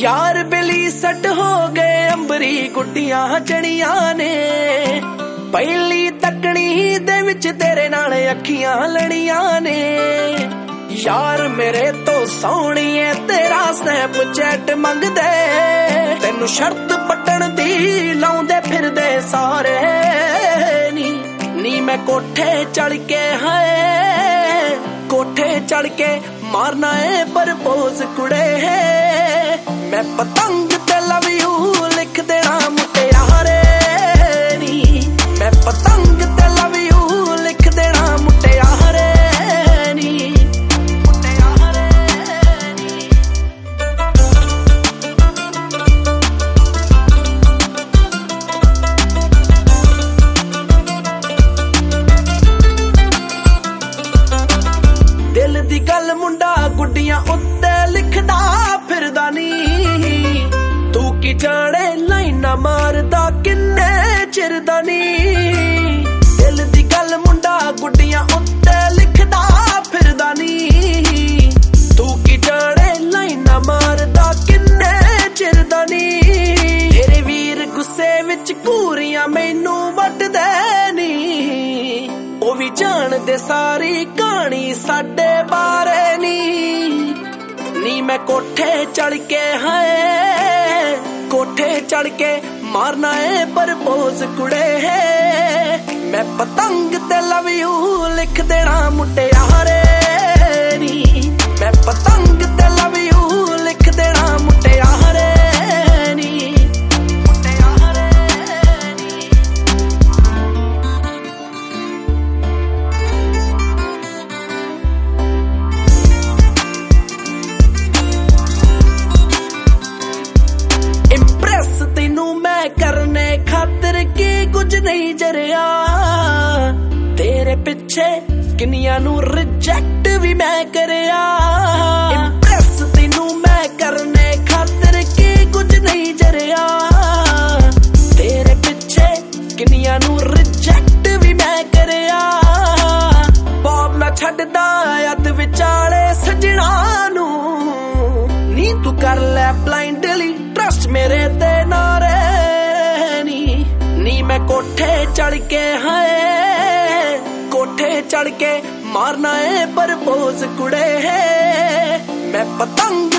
यार बिली सट हो गए अंबरी गुड्डियां चढ़ियां ने पहली तकनी दे विच तेरे नाल अखियां लड़ियां ने यार मेरे तो सोहणीए तेरा स्नैपचैट मंगदे तेनू शर्त पट्टण दी लाउंदे फिरदे सारे नी मैं कोठे चढ़ के हाय कोठे चढ़ के मारना है प्रपोज कुड़े है मैं पतंग ते लव यू लिख देना मुटियारे नी मैं पतंग ते लव यू लिख देना मुटियारे नी दिल दी गल मुंडा गुड्डियां उत्ते लिखदा फिरदा नी तू की जाने लाइना मारदा किन्ने चिरदा नी दिल दी गल मुंडा गुड्डियां उत्ते लिखदा फिरदा नी तू की जाने लाइना मारदा किन्ने चिरदा नी तेरे वीर गुस्से विच घूरियां मैनू वटदे नी ओ भी जानदे सारी कहानी साडे बारे नी मैं कोठे चढ़ के हाय कोठे चढ़ के मारना है प्रपोज कुड़े है मैं पतंग ते लव यू लिख देना मुटियारे नी मैं पतंग ते लव यू लिख देना मुटियारे नी तेनू मैं करने खातिर की कुछ नहीं जरिया तेरे पिछे किनिया नू रिजेक्ट भी मैं करया इंप्रेस तेनू मैं करने खातिर की कुछ नहीं जरिया तेरे पिछे किनिया नू रिजेक्ट भी मैं करया बॉब ना छड्डदा अद विचाले सजना नू नी तू कर ले ब्लाइंडली ट्रस्ट मेरे ते नारे नी मैं कोठे चढ़ के हाय कोठे चढ़ के मारना है प्रपोज कुड़े है मैं पतंग